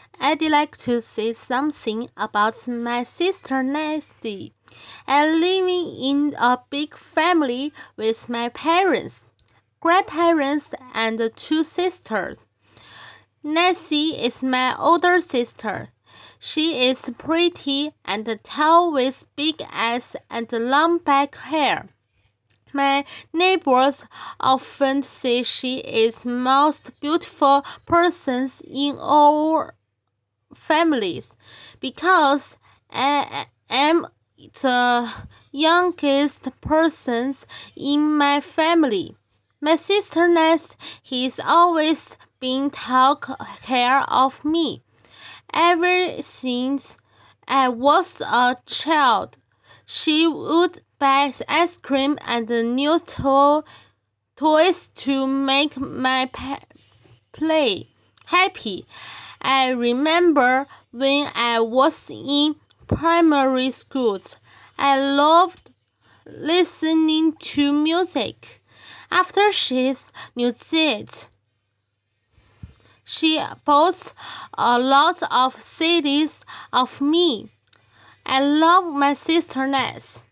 I'd like to say something about my sister Nancy. I'm living in a big family with my parents, grandparents, and two sisters. Nancy is my older sister. She is pretty and tall with big eyes and long black hair. My neighbors often say she is most beautiful person in our families because I am the youngest person in my family. My sister Ness, he's always been taking care of me ever since I was a child. She would buy ice cream and new toys to make my play happy. I remember when I was in primary school, I loved listening to music. After she's knew that, she bought a lot of CDs of me. I love my sister Ness.